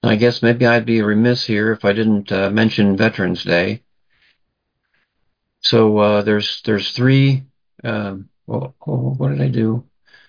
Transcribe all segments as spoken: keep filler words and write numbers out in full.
I guess maybe I'd be remiss here if I didn't uh, mention Veterans Day. So uh, there's there's three. Um, well, oh, what did I do?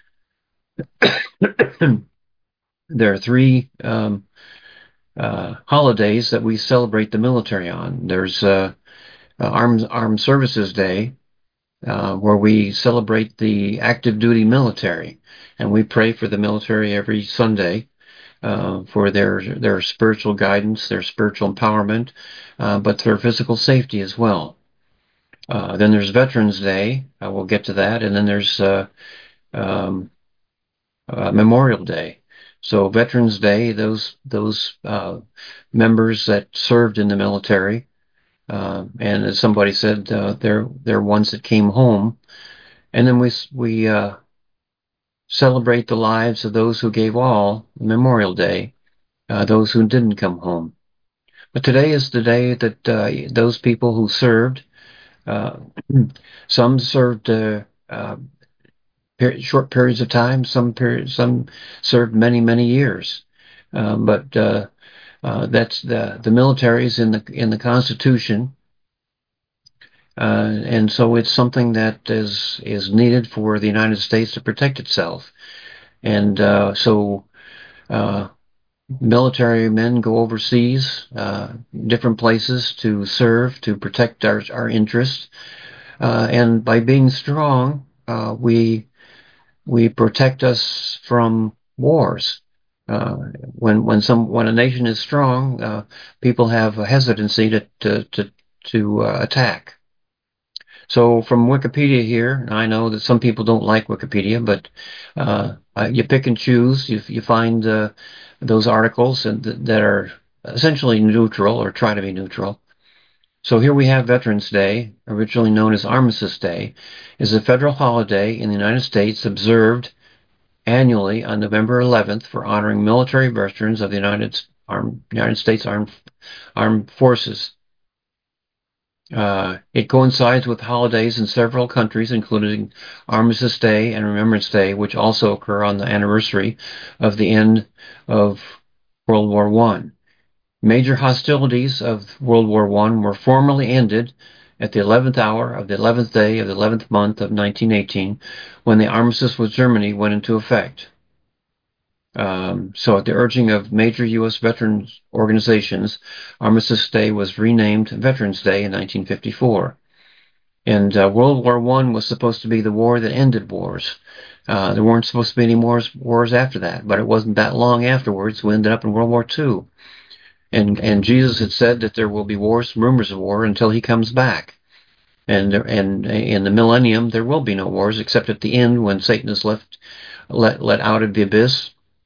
There are three um, uh, holidays that we celebrate the military on. There's uh, uh, Armed Armed Services Day, uh, where we celebrate the active duty military, and we pray for the military every Sunday uh, for their their spiritual guidance, their spiritual empowerment, uh, but their physical safety as well. Uh, then there's Veterans Day. Uh, we'll get to that, and then there's uh, um, uh, Memorial Day. So Veterans Day, those those uh, members that served in the military, uh, and as somebody said, uh, they're they're ones that came home, and then we we uh, celebrate the lives of those who gave all, Memorial Day, uh, those who didn't come home. But today is the day that uh, those people who served, uh, some served uh, uh, short periods of time, some periods, some served many, many years. Um, but uh, uh, that's the the military is in the in the Constitution, uh, and so it's something that is is needed for the United States to protect itself. And uh, so uh, military men go overseas, uh, different places to serve to protect our our interests. Uh, and by being strong, uh, we we protect us from wars. Uh, when when some when a nation is strong, uh, people have a hesitancy to to to, to uh, attack. So from Wikipedia here, I know that some people don't like Wikipedia, but uh, you pick and choose. You you find uh, those articles and th that are essentially neutral or try to be neutral. So here we have Veterans Day, originally known as Armistice Day, is a federal holiday in the United States observed annually on November eleventh for honoring military veterans of the United, Armed, United States Armed, Armed Forces. Uh, it coincides with holidays in several countries, including Armistice Day and Remembrance Day, which also occur on the anniversary of the end of World War One. Major hostilities of World War One were formally ended at the eleventh hour of the eleventh day of the eleventh month of nineteen eighteen, when the armistice with Germany went into effect. Um, so at the urging of major U S veterans organizations, Armistice Day was renamed Veterans Day in nineteen fifty-four. And uh, World War One was supposed to be the war that ended wars. Uh, there weren't supposed to be any more wars after that, but it wasn't that long afterwards. We ended up in World War Two. And and Jesus had said that there will be wars, rumors of war, until he comes back. And and in the millennium, there will be no wars except at the end when Satan is left let let out of the abyss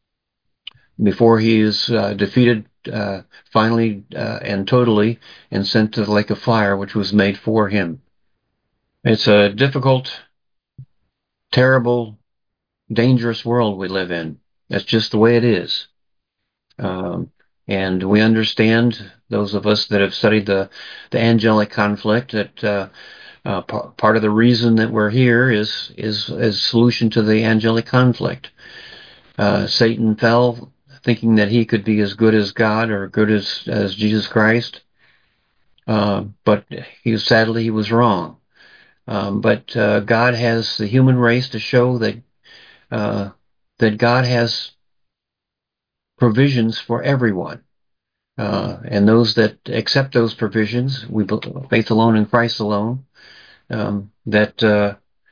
before he is uh, defeated uh, finally uh, and totally and sent to the lake of fire, which was made for him. It's a difficult, terrible, dangerous world we live in. That's just the way it is. Um, and we understand, those of us that have studied the, the angelic conflict, that uh, uh, p- part of the reason that we're here is is is solution to the angelic conflict. Uh, Satan fell thinking that he could be as good as God or good as as Jesus Christ, uh, but he sadly he was wrong. Um, but uh, God has the human race to show that uh, that God has provisions for everyone. Uh, and those that accept those provisions, we faith alone in Christ alone, um, that uh,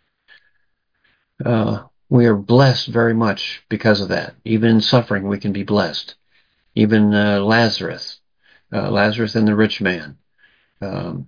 uh, we are blessed very much because of that. Even in suffering, we can be blessed. Even uh, Lazarus, uh, Lazarus and the rich man. Um,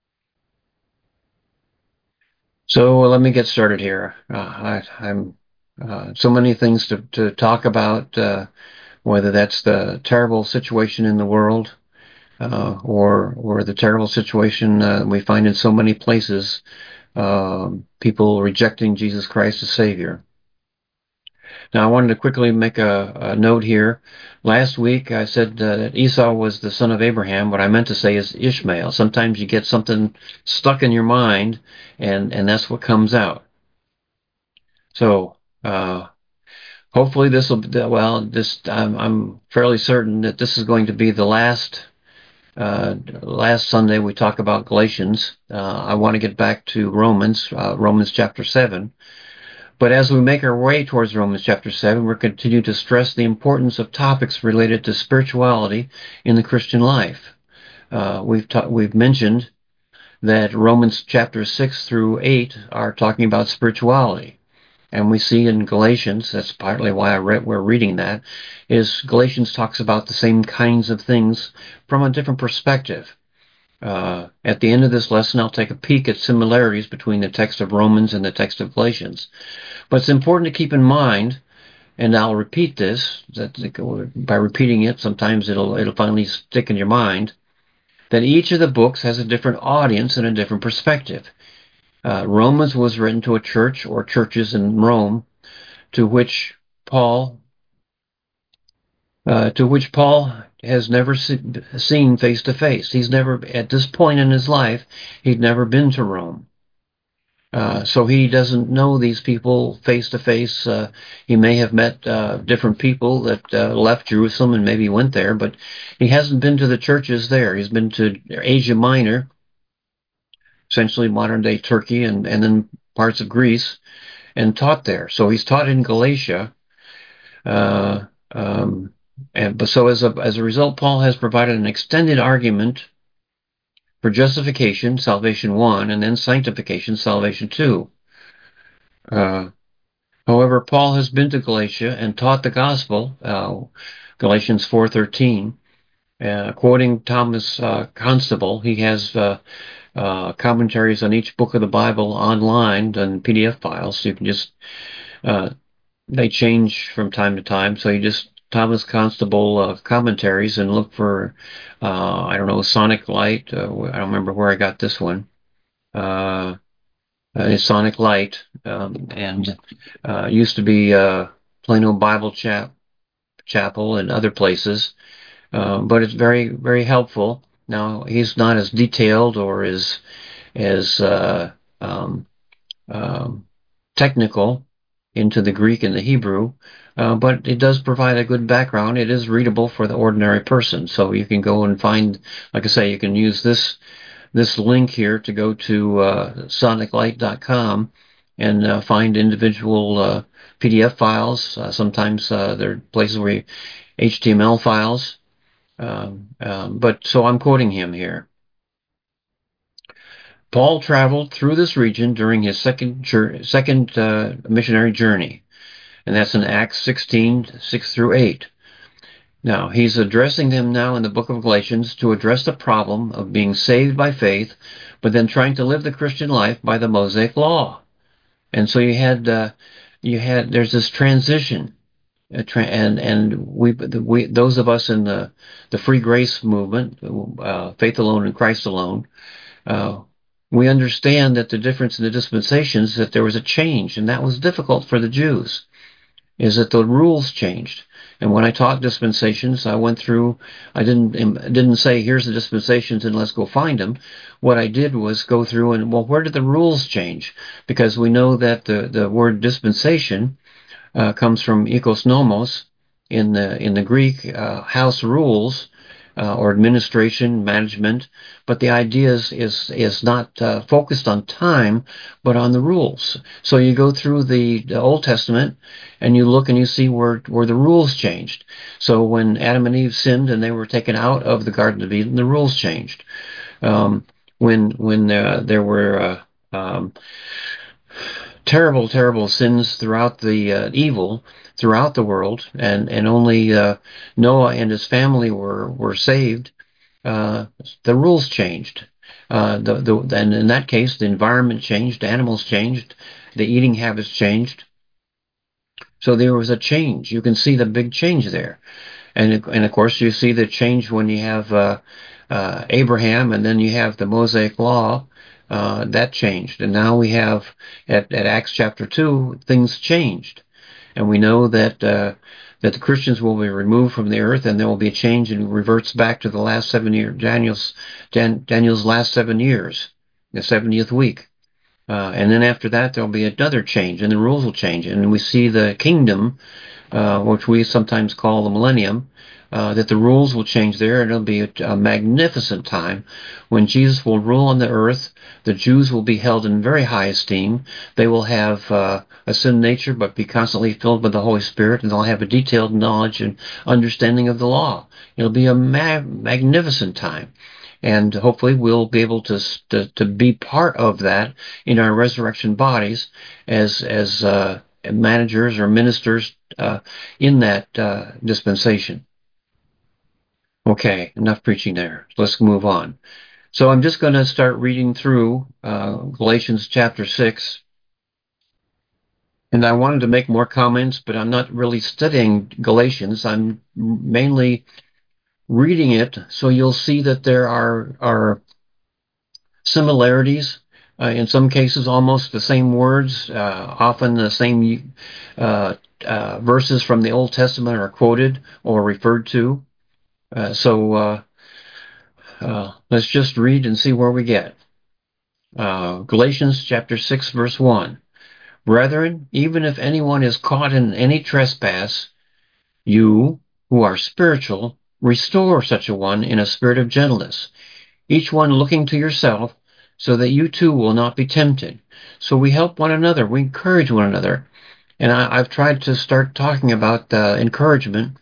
so let me get started here. Uh, I, I'm uh, so many things to, to talk about, uh, whether that's the terrible situation in the world, uh, or or the terrible situation uh, we find in so many places, um, people rejecting Jesus Christ as Savior. Now, I wanted to quickly make a, a note here. Last week, I said uh, that Esau was the son of Abraham. What I meant to say is Ishmael. Sometimes you get something stuck in your mind, and, and that's what comes out. So, uh, hopefully this will, well, this, I'm, I'm fairly certain that this is going to be the last, uh, last Sunday we talk about Galatians. Uh, I want to get back to Romans, uh, Romans chapter seven. But as we make our way towards Romans chapter seven, we're continuing to stress the importance of topics related to spirituality in the Christian life. Uh, we've ta- we've mentioned that Romans chapter six through eight are talking about spirituality. And we see in Galatians, that's partly why I read, we're reading that, is Galatians talks about the same kinds of things from a different perspective. Uh, at the end of this lesson, I'll take a peek at similarities between the text of Romans and the text of Galatians. But it's important to keep in mind, and I'll repeat this, that by repeating it, sometimes it'll it'll finally stick in your mind, that each of the books has a different audience and a different perspective. Uh, Romans was written to a church or churches in Rome to which Paul uh, to which Paul has never se- seen face to face. He's never, at this point in his life, he'd never been to Rome. Uh, so he doesn't know these people face to face. Uh, he may have met uh, different people that uh, left Jerusalem and maybe went there, but he hasn't been to the churches there. He's been to Asia Minor, essentially modern day Turkey, and, and then parts of Greece, and taught there. So he's taught in Galatia. Uh, um, and but so as a as a result, Paul has provided an extended argument for justification, salvation one, and then sanctification, salvation two. Uh, however, Paul has been to Galatia and taught the gospel, uh, Galatians four thirteen. Uh, quoting Thomas uh, Constable, he has uh, uh, commentaries on each book of the Bible online and P D F files. So you can just uh, they change from time to time, so you just Thomas Constable uh, commentaries and look for uh, I don't know, Sonic Light. Uh, I don't remember where I got this one. Uh, uh, Sonic Light, um, and uh, used to be uh, Plano Bible Chap Chapel and other places, um, but it's very very helpful. Now he's not as detailed or as as uh, um, um, technical into the Greek and the Hebrew, uh, but it does provide a good background. It is readable for the ordinary person, so you can go and find, like I say, you can use this this link here to go to uh, sonic light dot com and uh, find individual uh, P D F files. Uh, sometimes uh, there are places where you, H T M L files. Um, um, but so I'm quoting him here. Paul traveled through this region during his second second uh, missionary journey, and that's in Acts sixteen, six through eight. Now, he's addressing them now in the book of Galatians to address the problem of being saved by faith, but then trying to live the Christian life by the Mosaic law. And so you had, uh, you had, there's this transition, tra- and and we, we, those of us in the the free grace movement, uh, faith alone in Christ alone, uh, we understand that the difference in the dispensations, that there was a change, and that was difficult for the Jews, is that the rules changed. And when I taught dispensations, I went through, I didn't didn't say, here's the dispensations and let's go find them. What I did was go through and, well, where did the rules change? Because we know that the, the word dispensation uh, comes from ikos nomos in the in the Greek, uh, house rules, uh, or administration, management. But the idea is is, is not uh, focused on time, but on the rules. So you go through the, the Old Testament and you look and you see where where the rules changed. So when Adam and Eve sinned and they were taken out of the Garden of Eden, the rules changed. Um, when when uh, there were uh, um, terrible, terrible sins throughout the uh, evil throughout the world, and and only uh, Noah and his family were were saved. Uh, the rules changed. Uh, the the and in that case, the environment changed, animals changed, the eating habits changed. So there was a change. You can see the big change there, and and of course you see the change when you have uh, uh, Abraham, and then you have the Mosaic Law. Uh, that changed, and now we have at, at Acts chapter two, things changed, and we know that uh, that the Christians will be removed from the earth, and there will be a change, and reverts back to the last seven years, Daniel's Dan, Daniel's last seven years, the seventieth week, uh, and then after that there will be another change, and the rules will change, and we see the kingdom uh, which we sometimes call the millennium, uh, that the rules will change there, and it'll be a, a magnificent time when Jesus will rule on the earth. The Jews will be held in very high esteem. They will have uh, a sin nature, but be constantly filled with the Holy Spirit, and they'll have a detailed knowledge and understanding of the law. It'll be a ma- magnificent time. And hopefully we'll be able to, to to be part of that in our resurrection bodies as as uh, managers or ministers uh, in that uh, dispensation. Okay, enough preaching there. Let's move on. So I'm just going to start reading through uh, Galatians chapter six. And I wanted to make more comments, but I'm not really studying Galatians. I'm mainly reading it, so you'll see that there are, are similarities. Uh, in some cases, almost the same words, uh, often the same uh, uh, verses from the Old Testament are quoted or referred to. Uh, so uh, uh, let's just read and see where we get. Uh, Galatians chapter six, verse one. Brethren, even if anyone is caught in any trespass, you, who are spiritual, restore such a one in a spirit of gentleness, each one looking to yourself, so that you too will not be tempted. So we help one another, we encourage one another. And I, I've tried to start talking about uh, encouragement.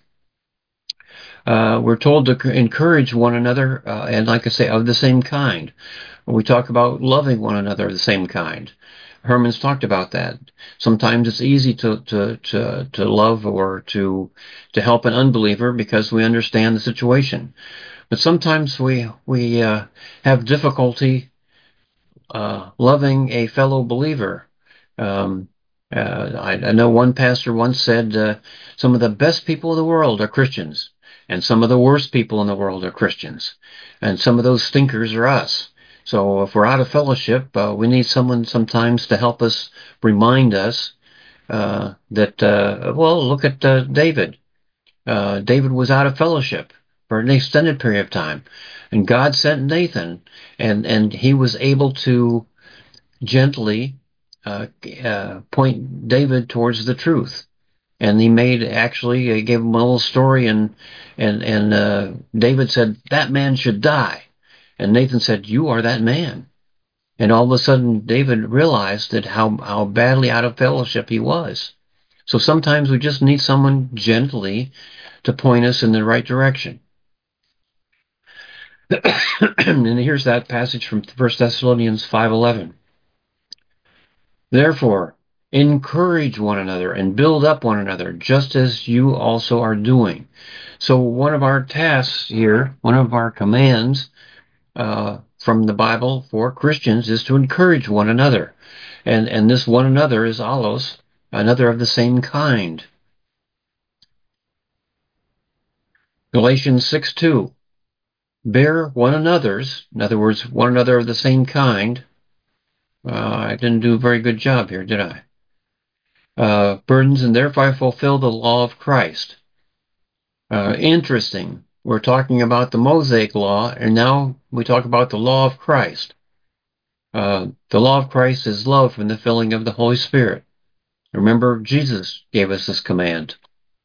Uh, we're told to encourage one another, uh, and like I say, of the same kind. We talk about loving one another of the same kind. Herman's talked about that. Sometimes it's easy to to to, to love or to to help an unbeliever because we understand the situation. But sometimes we we uh, have difficulty uh, loving a fellow believer. Um, uh, I, I know one pastor once said, uh, some of the best people in the world are Christians, and some of the worst people in the world are Christians, and some of those stinkers are us. So if we're out of fellowship, uh, we need someone sometimes to help us, remind us uh, that, uh, well, look at uh, David. Uh, David was out of fellowship for an extended period of time, and God sent Nathan, and, and he was able to gently uh, uh, point David towards the truth. And he made actually uh, gave him a little story, and and and uh, David said that man should die, and Nathan said you are that man. And all of a sudden, David realized that how how badly out of fellowship he was. So sometimes we just need someone gently to point us in the right direction. And here's that passage from First Thessalonians five eleven. Therefore, encourage one another and build up one another, just as you also are doing. So one of our tasks here, one of our commands uh, from the Bible for Christians is to encourage one another. And, and this one another is allos, another of the same kind. Galatians six two. Bear one another's, in other words, one another of the same kind. Uh, I didn't do a very good job here, did I? Uh, burdens, and therefore fulfill the law of Christ. Uh, interesting. We're talking about the Mosaic law, and now we talk about the law of Christ. Uh, the law of Christ is love from the filling of the Holy Spirit. Remember, Jesus gave us this command.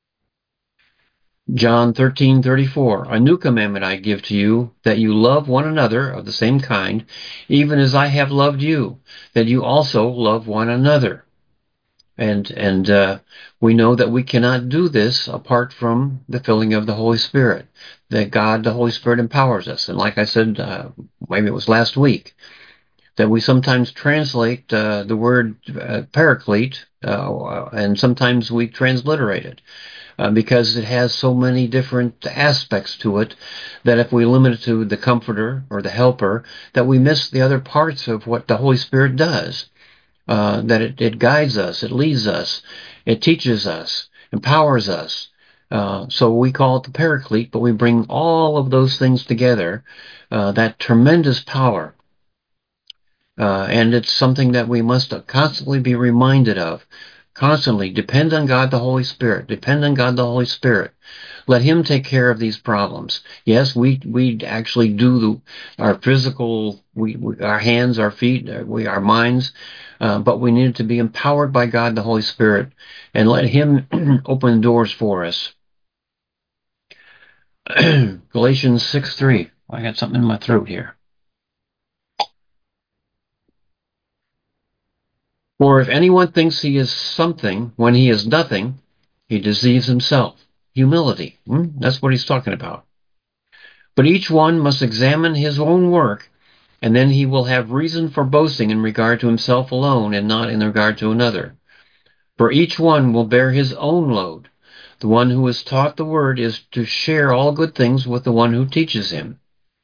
John thirteen thirty-four. A new commandment I give to you, that you love one another of the same kind, even as I have loved you, that you also love one another. And and uh, we know that we cannot do this apart from the filling of the Holy Spirit, that God, the Holy Spirit, empowers us. And like I said, uh, maybe it was last week, that we sometimes translate uh, the word uh, paraclete, uh, and sometimes we transliterate it. Uh, because it has so many different aspects to it, that if we limit it to the comforter or the helper, that we miss the other parts of what the Holy Spirit does. Uh, that it, it guides us, it leads us, it teaches us, empowers us. Uh, so we call it the paraclete, but we bring all of those things together, uh, that tremendous power. Uh, and it's something that we must constantly be reminded of, constantly depend on God the Holy Spirit. Depend on God the Holy Spirit. Let Him take care of these problems. Yes, we we actually do the, our physical, we, we our hands, our feet, we our minds, uh, but we need to be empowered by God the Holy Spirit and let Him open doors for us. Galatians six three. I got something in my throat here. For if anyone thinks he is something when he is nothing, he deceives himself. Humility. Hmm? That's what he's talking about. But each one must examine his own work, and then he will have reason for boasting in regard to himself alone and not in regard to another. For each one will bear his own load. The one who is taught the word is to share all good things with the one who teaches him.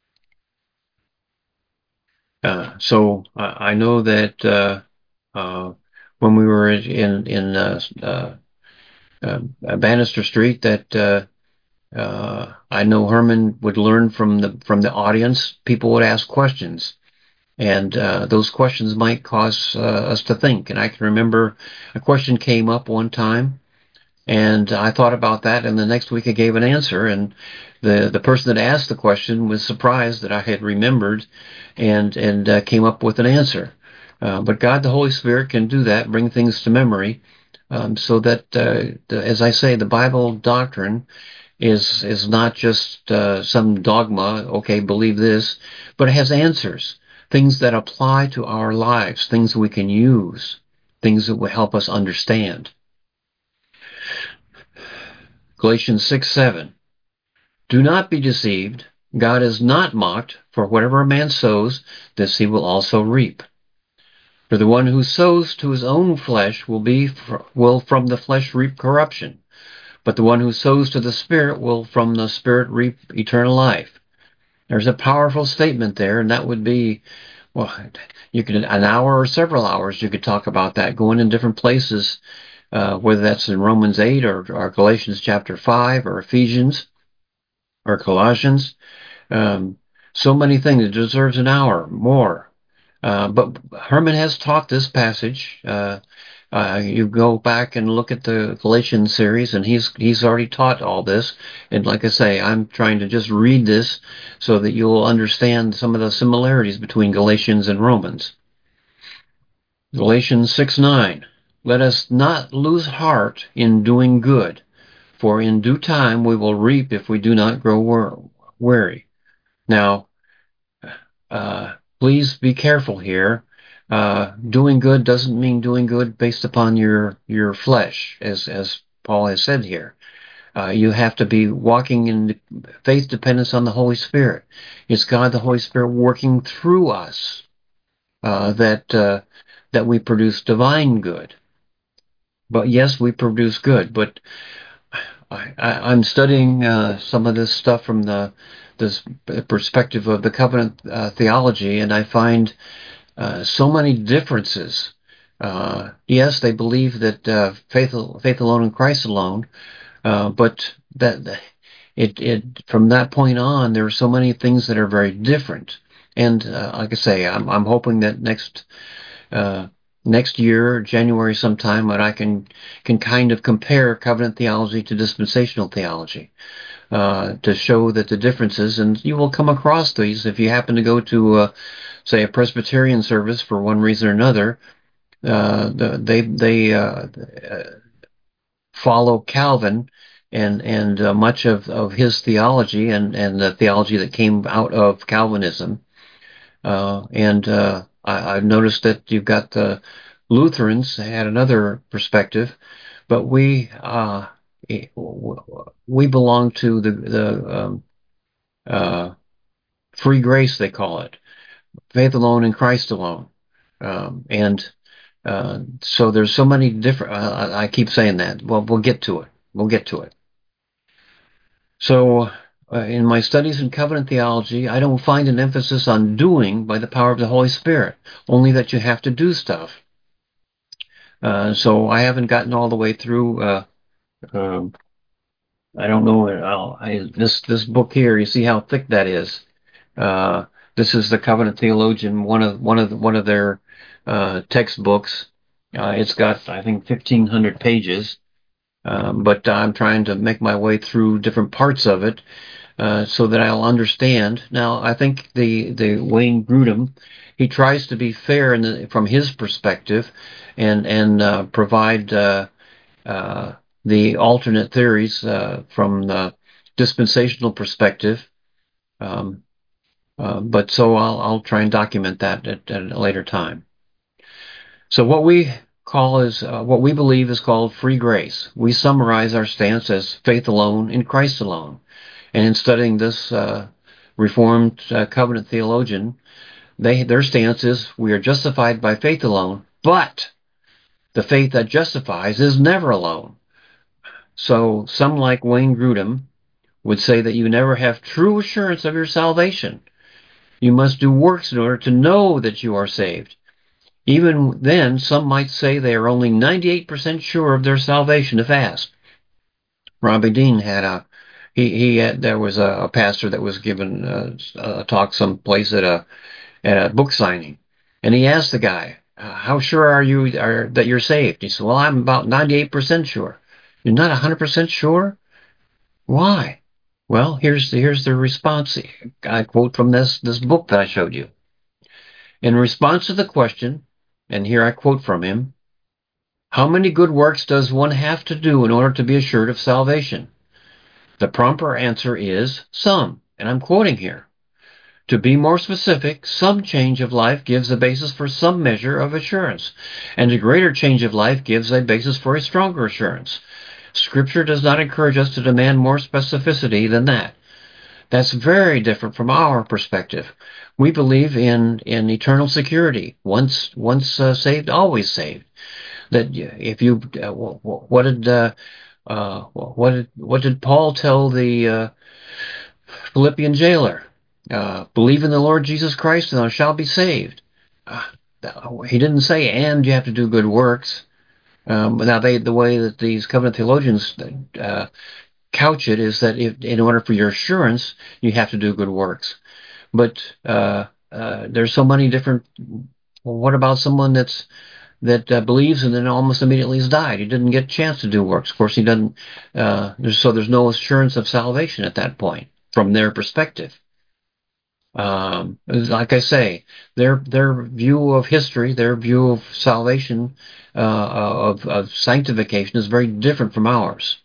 Uh, so uh, I know that uh, uh, when we were in in uh, uh, uh, Bannister Street, that uh, uh, I know Herman would learn from the from the audience. People would ask questions, and uh, those questions might cause uh, us to think. And I can remember a question came up one time, and I thought about that, and the next week I gave an answer, and the the person that asked the question was surprised that I had remembered and and uh, came up with an answer. Uh, but God, the Holy Spirit, can do that, bring things to memory, um, so that, uh, the, as I say, the Bible doctrine is is not just uh, some dogma. Okay, believe this, but it has answers, things that apply to our lives, things we can use, things that will help us understand. Galatians six seven. Do not be deceived. God is not mocked, for whatever a man sows, this he will also reap. For the one who sows to his own flesh will be will from the flesh reap corruption, but the one who sows to the Spirit will from the Spirit reap eternal life. There's a powerful statement there, and that would be, well, you could an hour or several hours you could talk about that, going in different places, uh, whether that's in Romans eight or, or Galatians chapter five or Ephesians or Colossians. Um, so many things. It deserves an hour more. Uh, but Herman has taught this passage. Uh, uh, you go back and look at the Galatians series, and he's he's already taught all this. And like I say, I'm trying to just read this so that you'll understand some of the similarities between Galatians and Romans. Galatians six nine. Let us not lose heart in doing good, for in due time we will reap if we do not grow weary. Now, uh, please be careful here. Uh, doing good doesn't mean doing good based upon your your flesh, as as Paul has said here. Uh, you have to be walking in faith dependence on the Holy Spirit. It's God, the Holy Spirit, working through us uh, that uh, that we produce divine good. But yes, we produce good. But I, I, I'm studying uh, some of this stuff from the this perspective of the covenant uh, theology, and I find Uh, so many differences. Uh, yes, they believe that uh, faith, faith alone in Christ alone, uh, but that it, it from that point on, there are so many things that are very different. And uh, like I say, I'm, I'm hoping that next uh, next year, January sometime, that I can can kind of compare covenant theology to dispensational theology. Uh, to show that the differences, and you will come across these if you happen to go to, uh, say, a Presbyterian service for one reason or another. Uh, they they uh, follow Calvin and and uh, much of, of his theology and, and the theology that came out of Calvinism. Uh, and uh, I, I've noticed that you've got the Lutherans had another perspective, but we uh, we belong to the the um, uh, free grace, they call it, faith alone in Christ alone. Um, and uh, so there's so many different, uh, I keep saying that. Well, we'll get to it. We'll get to it. So uh, in my studies in covenant theology, I don't find an emphasis on doing by the power of the Holy Spirit, only that you have to do stuff. Uh, so I haven't gotten all the way through. Uh, um, I don't know. I'll, I, this this book here, you see how thick that is. Uh, this is the Covenant Theologian, one of one of one of their uh, textbooks. Uh, it's got, I think, fifteen hundred pages, um, but I'm trying to make my way through different parts of it uh, so that I'll understand. Now, I think the the Wayne Grudem, he tries to be fair in the, from his perspective, and and uh, provide uh, uh, the alternate theories uh, from the dispensational perspective. Um, uh, but so I'll I'll try and document that at, at a later time. So what we call is uh, what we believe is called free grace. We summarize our stance as faith alone in Christ alone. And in studying this uh, Reformed uh, covenant theologian, they their stance is we are justified by faith alone, but the faith that justifies is never alone. So some like Wayne Grudem would say that you never have true assurance of your salvation. You must do works in order to know that you are saved. Even then, some might say they are only ninety-eight percent sure of their salvation if asked. Robbie Dean had a he he had, there was a, a pastor that was given a, a talk someplace at a at a book signing, and he asked the guy, uh, "How sure are you are that you're saved?" He said, "Well, I'm about ninety-eight percent sure." "You're not one hundred percent sure? Why?" Well, here's the, here's the response. I quote from this this book that I showed you. In response to the question, and here I quote from him, "How many good works does one have to do in order to be assured of salvation?" The proper answer is some, and I'm quoting here. To be more specific, some change of life gives a basis for some measure of assurance, and a greater change of life gives a basis for a stronger assurance. Scripture does not encourage us to demand more specificity than that. That's very different from our perspective. We believe in, in eternal security. Once once uh, saved, always saved. That if you, uh, what did uh, uh, what did what did Paul tell the uh, Philippian jailer? Uh, believe in the Lord Jesus Christ, and thou shalt be saved. Uh, he didn't say, and you have to do good works. Um, now, they, the way that these covenant theologians uh, couch it is that if, in order for your assurance, you have to do good works. But uh, uh, there's so many different. Well, what about someone that's that uh, believes and then almost immediately has died? He didn't get a chance to do works. Of course, he doesn't. Uh, there's, so there's no assurance of salvation at that point from their perspective. Um, like I say, their their view of history, their view of salvation, uh, of, of sanctification is very different from ours.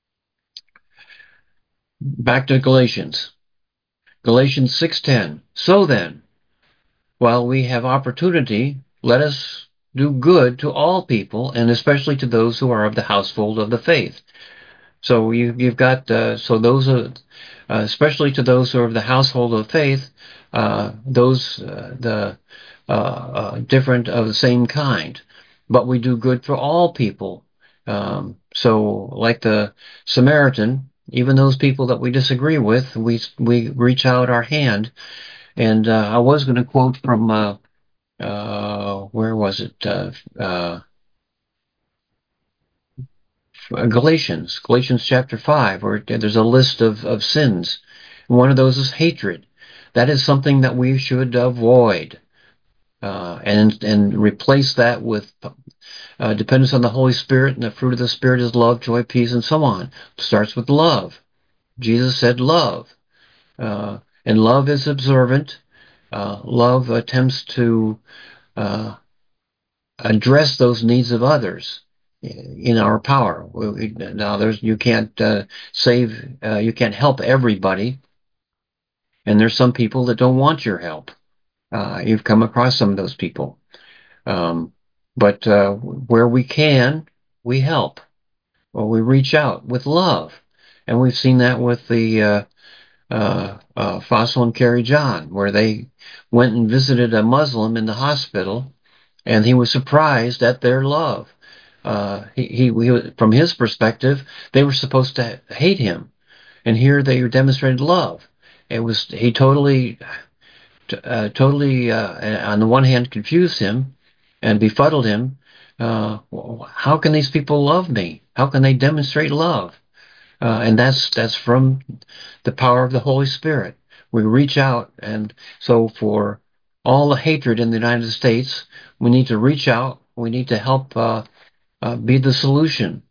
Back to Galatians. Galatians six ten. So then, while we have opportunity, let us do good to all people, and especially to those who are of the household of the faith. So you, you've got, uh, so those are, uh, especially to those who are of the household of faith, uh, those, uh, the, uh, uh, different of the same kind. But we do good for all people. Um, so like the Samaritan, even those people that we disagree with, we, we reach out our hand. And, uh, I was going to quote from, uh, uh, where was it? Uh, uh, Galatians, Galatians chapter five, where there's a list of, of sins. One of those is hatred. That is something that we should avoid, uh, and and replace that with uh, dependence on the Holy Spirit, and the fruit of the Spirit is love, joy, peace, and so on. It starts with love. Jesus said love, uh, and love is observant. Uh, love attempts to uh, address those needs of others in our power. Now, there's you can't uh, save, uh, you can't help everybody, and there's some people that don't want your help. Uh, you've come across some of those people, um, but uh, where we can, we help, or we reach out with love, and we've seen that with the uh, uh, uh, Fossil and Carrie John, where they went and visited a Muslim in the hospital, and he was surprised at their love. Uh, he, he, he, from his perspective, they were supposed to hate him, and here they demonstrated love. It was he totally, uh, totally, uh, on the one hand, confused him and befuddled him. Uh, how can these people love me? How can they demonstrate love? Uh, and that's that's from the power of the Holy Spirit. We reach out, and so for all the hatred in the United States, we need to reach out We need to help uh, uh, be the solution.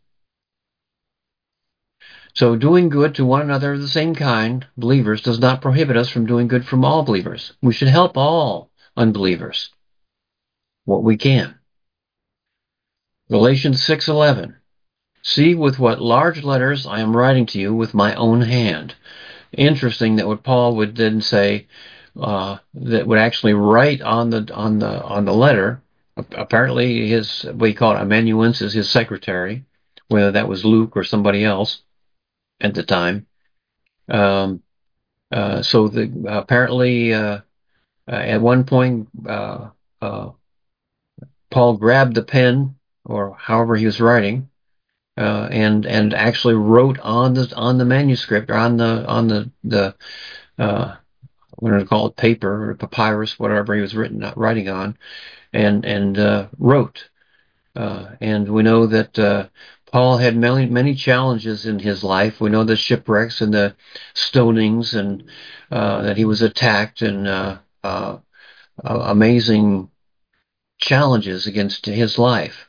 So doing good to one another of the same kind, believers, does not prohibit us from doing good from all believers. We should help all unbelievers what we can. Galatians six eleven. See with what large letters I am writing to you with my own hand. Interesting that what Paul would then say, uh, that would actually write on the on the on the letter. Apparently, his what he called amanuensis, his secretary, whether that was Luke or somebody else at the time. Um, uh, so the, apparently, uh, uh, at one point, uh, uh, Paul grabbed the pen or however he was writing, uh, and and actually wrote on the on the manuscript or on the on the the uh, what do you call it, paper or papyrus, whatever he was written writing on, and and uh, wrote. Uh, and we know that uh, Paul had many many challenges in his life. We know the shipwrecks and the stonings, and uh, that he was attacked, and uh, uh, uh, amazing challenges against his life.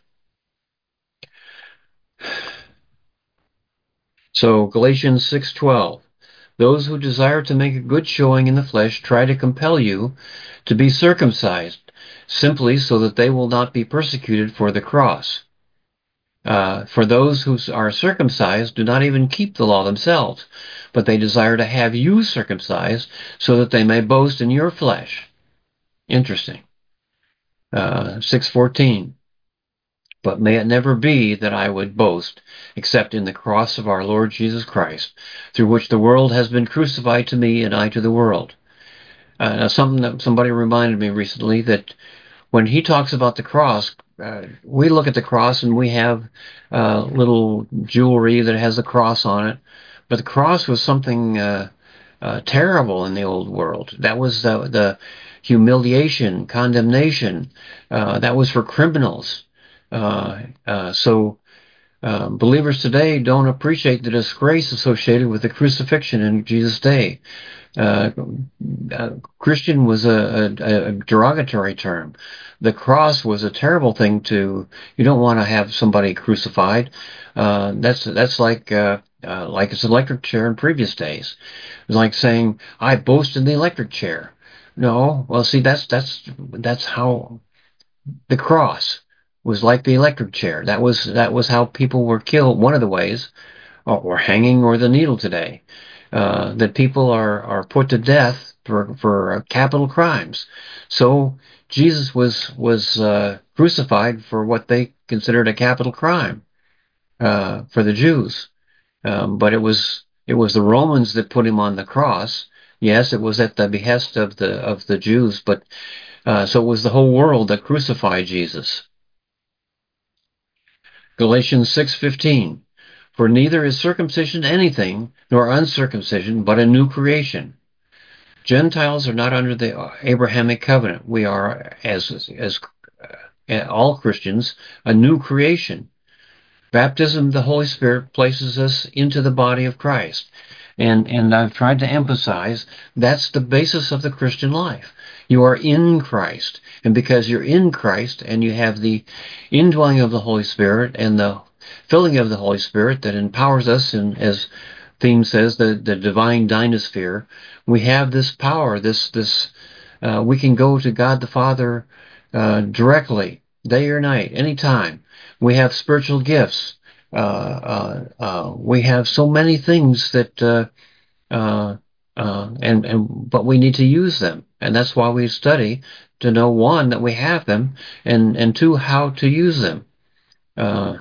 So Galatians six twelve. Those who desire to make a good showing in the flesh try to compel you to be circumcised, simply so that they will not be persecuted for the cross. Uh, for those who are circumcised do not even keep the law themselves, but they desire to have you circumcised so that they may boast in your flesh. Interesting. Uh, six fourteen. But may it never be that I would boast except in the cross of our Lord Jesus Christ, through which the world has been crucified to me and I to the world. Uh, something that somebody reminded me recently, that when he talks about the cross, uh, we look at the cross and we have uh, little jewelry that has a cross on it, but the cross was something uh, uh, terrible in the old world. That was the, the humiliation, condemnation. Uh, that was for criminals. Uh, uh, so uh, believers today don't appreciate the disgrace associated with the crucifixion in Jesus' day. Uh, uh, Christian was a, a, a derogatory term. The cross was a terrible thing to. You don't want to have somebody crucified. Uh, that's that's like uh, uh, like his electric chair in previous days. It was like saying, "I boast in the electric chair." No, well, see, that's that's that's how the cross was like the electric chair. That was that was how people were killed. One of the ways, or, or hanging, or the needle today. Uh, that people are, are put to death for for uh, capital crimes. So Jesus was was uh, crucified for what they considered a capital crime uh, for the Jews. Um, but it was it was the Romans that put him on the cross. Yes, it was at the behest of the of the Jews, but uh, so it was the whole world that crucified Jesus. Galatians six fifteen. For neither is circumcision anything, nor uncircumcision, but a new creation. Gentiles are not under the Abrahamic covenant. We are, as as uh, all Christians, a new creation. Baptism of the Holy Spirit places us into the body of Christ. And and I've tried to emphasize that's the basis of the Christian life. You are in Christ. And because you're in Christ and you have the indwelling of the Holy Spirit and the filling of the Holy Spirit that empowers us, and as theme says, the, the divine dynasphere, we have this power, this this uh, we can go to God the Father uh, directly, day or night, anytime. We have spiritual gifts. Uh, uh, uh, we have so many things that, uh, uh, uh, and and but we need to use them, and that's why we study, to know, one, that we have them, and and two, how to use them. Uh,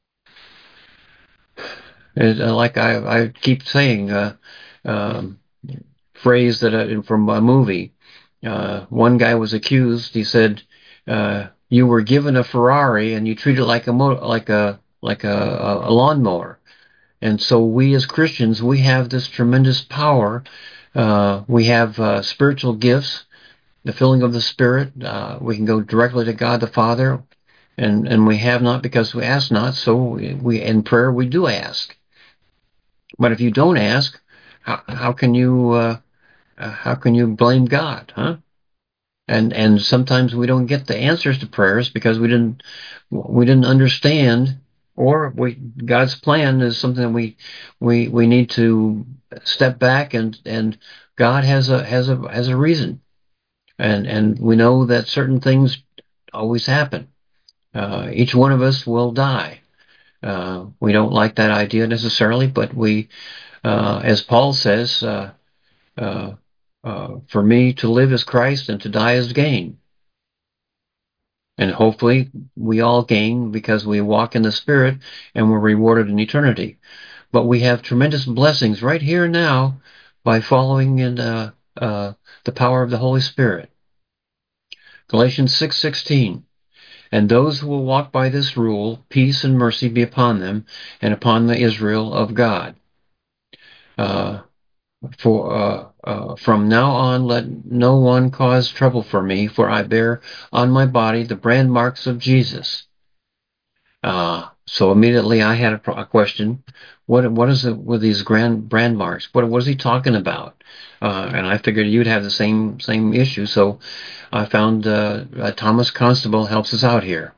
it, uh, like I, I keep saying, uh, um, phrase that I, from a movie. Uh, one guy was accused. He said, uh, "You were given a Ferrari and you treat it like a mo- like a like a, a lawnmower." And so we as Christians, we have this tremendous power. Uh, we have uh, spiritual gifts, the filling of the Spirit. Uh, we can go directly to God the Father, and and we have not because we ask not. So we, we in prayer we do ask. But if you don't ask, how how can you uh, uh, how can you blame God, huh? And and sometimes we don't get the answers to prayers because we didn't we didn't understand, or we God's plan is something that we we we need to step back, and and God has a has a has a reason, and and we know that certain things always happen. Uh, each one of us will die. Uh, we don't like that idea necessarily, but we, uh, as Paul says, uh, uh, uh, for me to live is Christ and to die is gain. And hopefully we all gain because we walk in the Spirit and we're rewarded in eternity. But we have tremendous blessings right here and now by following in uh, uh, the power of the Holy Spirit. Galatians six sixteen. And those who will walk by this rule, peace and mercy be upon them and upon the Israel of God. Uh, for uh, uh, From now on, let no one cause trouble for me, for I bear on my body the brand marks of Jesus. Uh, so immediately I had a, a question. What what is it with these grand brand marks? What was he talking about? Uh, and I figured you'd have the same same issue. So I found uh, uh, Thomas Constable helps us out here.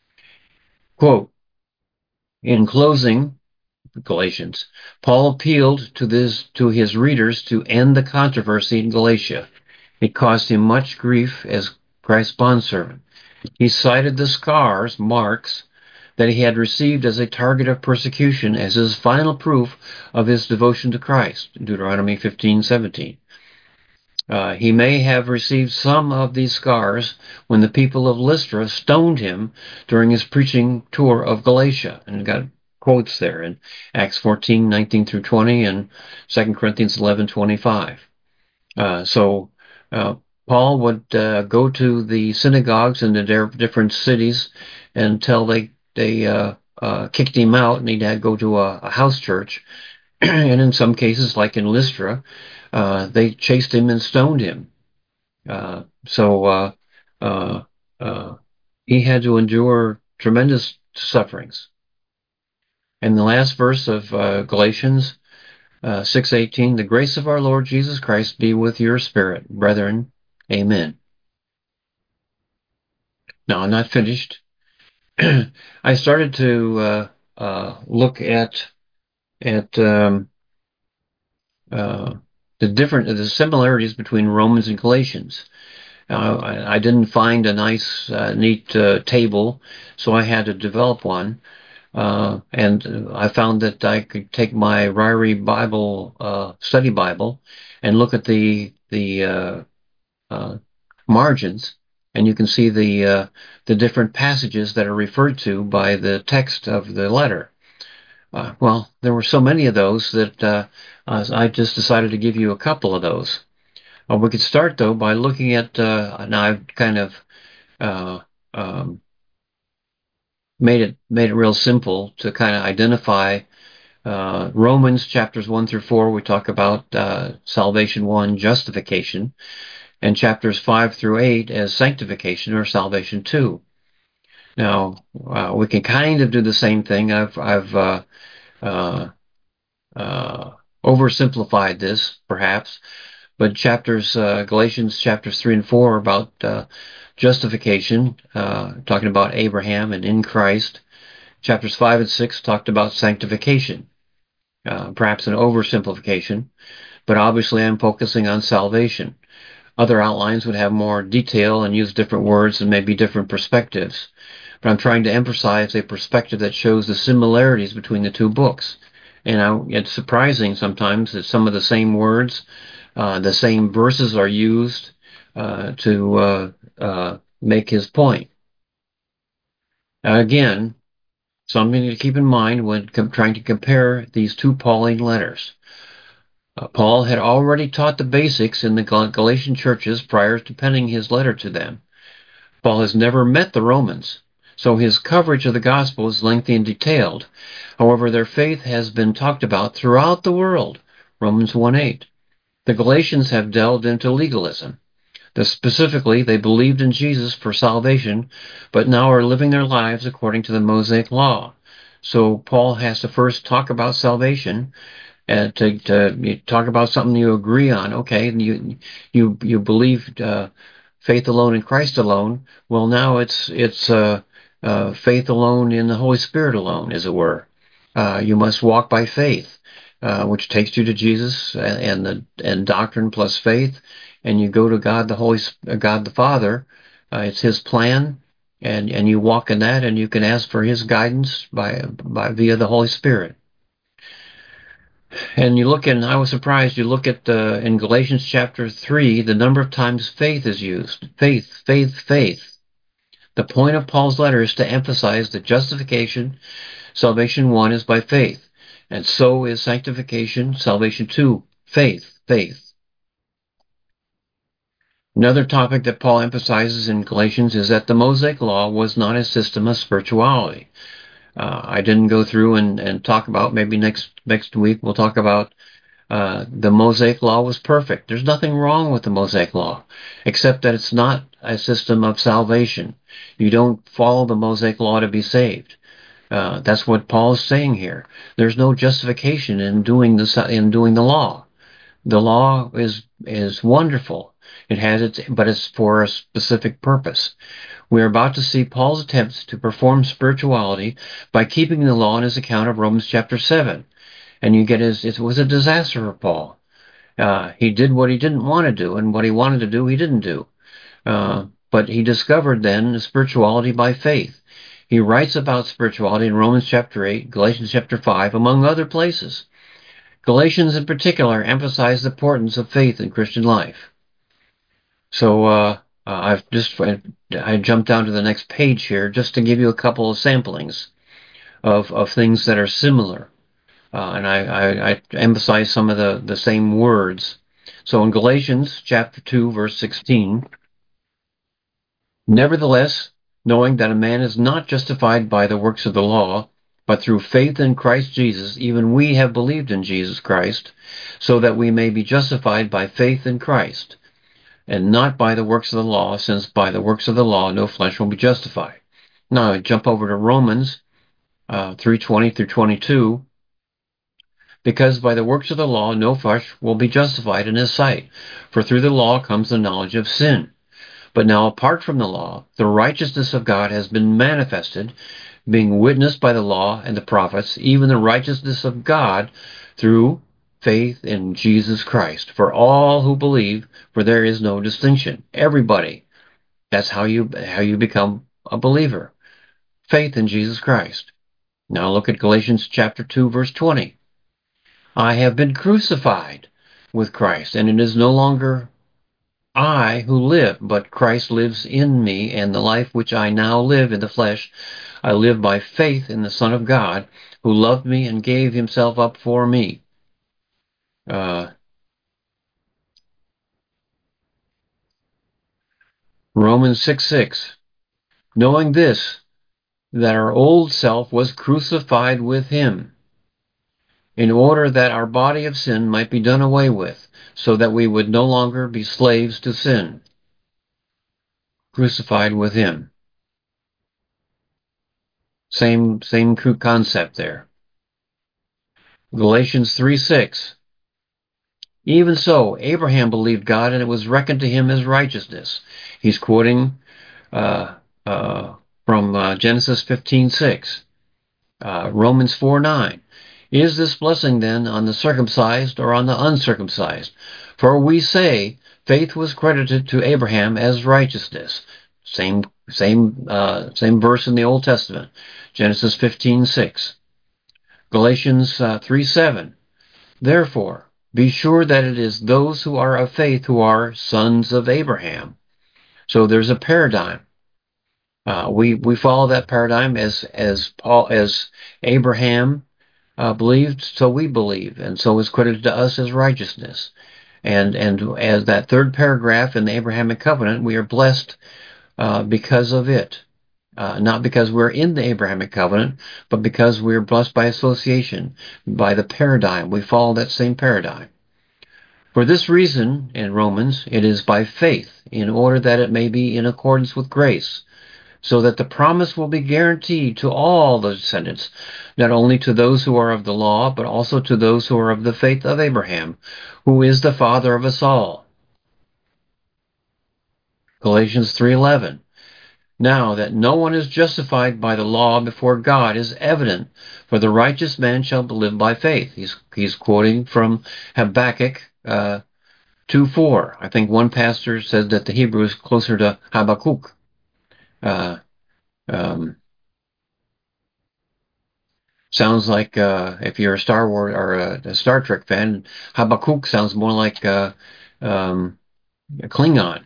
Quote, in closing, Galatians, Paul appealed to this to his readers to end the controversy in Galatia. It caused him much grief as Christ's bondservant. He cited the scars, marks, that he had received as a target of persecution as his final proof of his devotion to Christ, Deuteronomy fifteen seventeen. Uh, he may have received some of these scars when the people of Lystra stoned him during his preaching tour of Galatia, and got quotes there in Acts fourteen nineteen through twenty and Second Corinthians eleven twenty-five. Uh, so uh, Paul would uh, go to the synagogues in the different cities until they they uh, uh, kicked him out, and he'd had to go to a, a house church. And in some cases, like in Lystra, uh, they chased him and stoned him. Uh, so uh, uh, uh, he had to endure tremendous sufferings. And the last verse of uh, Galatians uh, six eighteen, the grace of our Lord Jesus Christ be with your spirit, brethren. Amen. Now, I'm not finished. I started to uh, uh, look at at um, uh, the different the similarities between Romans and Galatians. Uh, I, I didn't find a nice, uh, neat uh, table, so I had to develop one. Uh, and I found that I could take my Ryrie Bible uh, study Bible and look at the the uh, uh, margins, and you can see the uh, the different passages that are referred to by the text of the letter. Uh, well, there were so many of those that uh, I just decided to give you a couple of those. Uh, we could start though by looking at. Uh, now I've kind of uh, um, made it made it real simple to kind of identify. Uh, Romans chapters one through four, we talk about uh, salvation one, justification, and chapters five through eight as sanctification or salvation two. Now, uh, we can kind of do the same thing. I've, I've uh, uh, uh, oversimplified this, perhaps, but chapters, uh, Galatians chapters three and four are about uh, justification, uh, talking about Abraham and in Christ. Chapters five and six talked about sanctification, uh, perhaps an oversimplification, but obviously I'm focusing on salvation. Other outlines would have more detail and use different words and maybe different perspectives. But I'm trying to emphasize a perspective that shows the similarities between the two books. And I, it's surprising sometimes that some of the same words, uh, the same verses are used uh, to uh, uh, make his point. Again, something to keep in mind when trying to compare these two Pauline letters. Uh, Paul had already taught the basics in the Galatian churches prior to penning his letter to them. Paul has never met the Romans, so his coverage of the gospel is lengthy and detailed. However, their faith has been talked about throughout the world, Romans one eight. The Galatians have delved into legalism. The, specifically, they believed in Jesus for salvation, but now are living their lives according to the Mosaic law. So Paul has to first talk about salvation, and to, to you talk about something you agree on. Okay, you you you believe uh, faith alone in Christ alone. Well, now it's it's uh, uh, faith alone in the Holy Spirit alone, as it were. Uh, you must walk by faith, uh, which takes you to Jesus and, and the and doctrine plus faith, and you go to God the Holy God the Father. Uh, it's His plan, and and you walk in that, and you can ask for His guidance by by via the Holy Spirit. And you look in, I was surprised, you look at uh, in Galatians chapter three, the number of times faith is used. Faith, faith, faith. The point of Paul's letter is to emphasize that justification, salvation one, is by faith. And so is sanctification, salvation two, faith, faith. Another topic that Paul emphasizes in Galatians is that the Mosaic Law was not a system of spirituality. Uh, I didn't go through and, and talk about, maybe next next week we'll talk about Uh, the Mosaic Law was perfect. There's nothing wrong with the Mosaic Law, except that it's not a system of salvation. You don't follow the Mosaic Law to be saved. Uh, that's what Paul is saying here. There's no justification in doing the in doing the law. The law is is wonderful. It has its, but it's for a specific purpose. We are about to see Paul's attempts to perform spirituality by keeping the law in his account of Romans chapter seven. And you get his, it was a disaster for Paul. Uh, he did what he didn't want to do, and what he wanted to do, he didn't do. Uh, but he discovered then spirituality by faith. He writes about spirituality in Romans chapter eight, Galatians chapter five, among other places. Galatians in particular emphasize the importance of faith in Christian life. So uh, uh, I've just I jumped down to the next page here just to give you a couple of samplings of, of things that are similar. Uh, and I, I, I emphasize some of the, the same words. So in Galatians chapter two, verse sixteen, nevertheless, knowing that a man is not justified by the works of the law, but through faith in Christ Jesus, even we have believed in Jesus Christ, so that we may be justified by faith in Christ, and not by the works of the law, since by the works of the law no flesh will be justified. Now I jump over to Romans uh, three twenty through twenty-two. Because by the works of the law no flesh will be justified in his sight, for through the law comes the knowledge of sin. But now apart from the law, the righteousness of God has been manifested, being witnessed by the law and the prophets, even the righteousness of God through faith in Jesus Christ, for all who believe, for there is no distinction. Everybody. That's how you how you become a believer. Faith in Jesus Christ. Now look at Galatians chapter two, verse twenty. I have been crucified with Christ, and it is no longer I who live, but Christ lives in me, and the life which I now live in the flesh, I live by faith in the Son of God, who loved me and gave himself up for me. Uh, Romans six six. Knowing this, that our old self was crucified with him, in order that our body of sin might be done away with, so that we would no longer be slaves to sin. Crucified with him. Same same concept there. Galatians three six. Even so, Abraham believed God, and it was reckoned to him as righteousness. He's quoting uh, uh, from uh, Genesis fifteen six. Uh, Romans four nine. Is this blessing then on the circumcised or on the uncircumcised? For we say, faith was credited to Abraham as righteousness. Same same uh, same verse in the Old Testament, Genesis fifteen six. Galatians uh, three seven. Therefore, be sure that it is those who are of faith who are sons of Abraham. So there's a paradigm. Uh, we we follow that paradigm as as Paul as Abraham uh, believed, so we believe, and so is credited to us as righteousness. And and as that third paragraph in the Abrahamic covenant, we are blessed uh, because of it. Uh, not because we're in the Abrahamic covenant, but because we're blessed by association, by the paradigm. We follow that same paradigm. For this reason, in Romans, it is by faith, in order that it may be in accordance with grace, so that the promise will be guaranteed to all the descendants, not only to those who are of the law, but also to those who are of the faith of Abraham, who is the father of us all. Galatians three eleven. Now that no one is justified by the law before God is evident, for the righteous man shall live by faith. He's he's quoting from Habakkuk uh, two four. I think one pastor said that the Hebrew is closer to Habakkuk. Uh, um, sounds like uh, if you're a Star Wars or a, a Star Trek fan, Habakkuk sounds more like uh, um, a Klingon,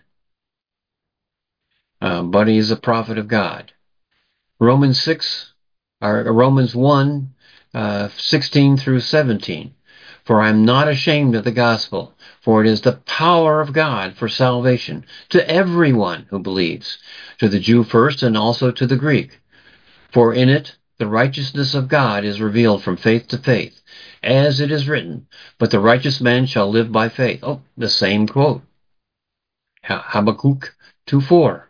uh, but he is a prophet of God. Romans six, or Romans one, uh, sixteen through seventeen. For I am not ashamed of the gospel, for it is the power of God for salvation to everyone who believes, to the Jew first and also to the Greek. For in it the righteousness of God is revealed from faith to faith, as it is written, but the righteous man shall live by faith. Oh, the same quote. Habakkuk two four.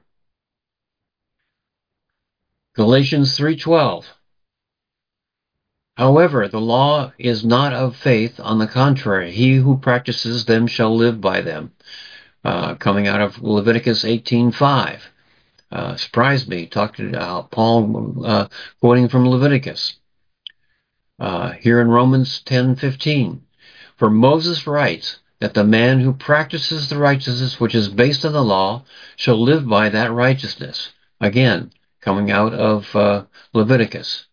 Galatians three twelve. However, the law is not of faith. On the contrary, he who practices them shall live by them. Uh, coming out of Leviticus eighteen five. Uh, surprised me. Talked to uh, Paul uh, quoting from Leviticus. Uh, here in Romans ten fifteen. For Moses writes that the man who practices the righteousness which is based on the law shall live by that righteousness. Again, coming out of uh, Leviticus.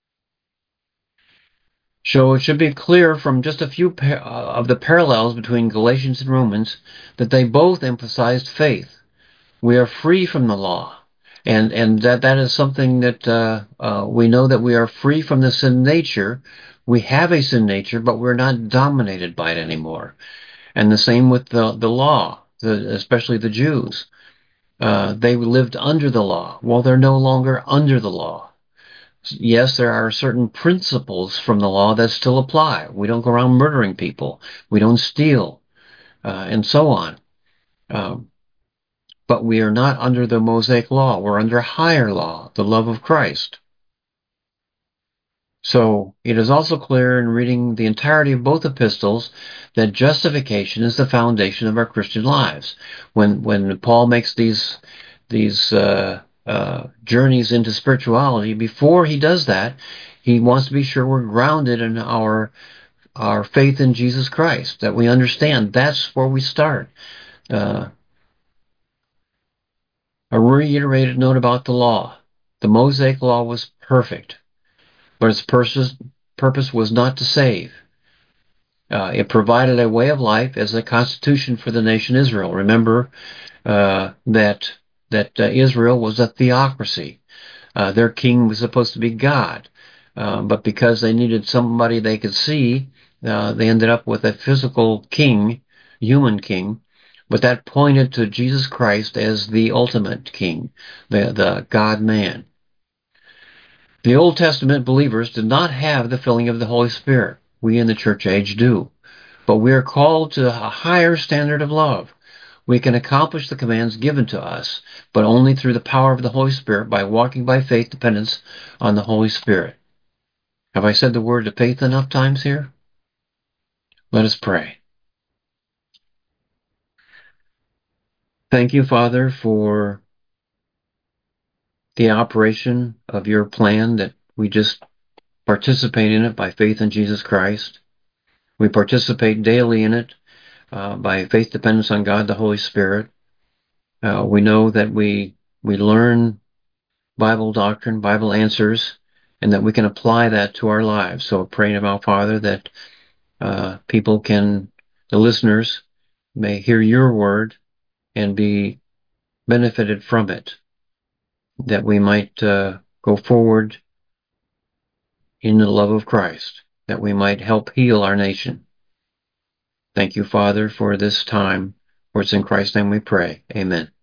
So it should be clear from just a few par- uh, of the parallels between Galatians and Romans that they both emphasized faith. We are free from the law, and and that that is something that uh, uh, we know that we are free from the sin nature. We have a sin nature, but we're not dominated by it anymore. And the same with the the law, the, especially the Jews. Uh, they lived under the law. Well, they're no longer under the law. Yes, there are certain principles from the law that still apply. We don't go around murdering people. We don't steal, uh, and so on. Um, but we are not under the Mosaic law. We're under a higher law, the love of Christ. So it is also clear in reading the entirety of both epistles that justification is the foundation of our Christian lives. When when Paul makes these these uh, uh, journeys into spirituality, before he does that, he wants to be sure we're grounded in our our faith in Jesus Christ, that we understand that's where we start. Uh, a reiterated note about the law. The Mosaic law was perfect, but its purpose, purpose was not to save. Uh, it provided a way of life as a constitution for the nation Israel. Remember uh, that that uh, Israel was a theocracy. Uh, their king was supposed to be God, uh, but because they needed somebody they could see, uh, they ended up with a physical king, human king. But that pointed to Jesus Christ as the ultimate king, the the God-man. The Old Testament believers did not have the filling of the Holy Spirit. We in the church age do. But we are called to a higher standard of love. We can accomplish the commands given to us, but only through the power of the Holy Spirit by walking by faith dependence on the Holy Spirit. Have I said the word of faith enough times here? Let us pray. Thank you, Father, for the operation of your plan that we just participate in it by faith in Jesus Christ. We participate daily in it uh, by faith dependence on God, the Holy Spirit. Uh, we know that we we learn Bible doctrine, Bible answers, and that we can apply that to our lives. So praying about, Father, that uh, people can, the listeners, may hear your word and be benefited from it, that we might uh, go forward in the love of Christ, that we might help heal our nation. Thank you, Father, for this time. For it's in Christ's name we pray. Amen.